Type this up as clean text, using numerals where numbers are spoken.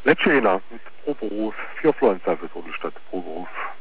Lecce mit pro Beruf, 4 Influenza für Todesstadt pro Beruf.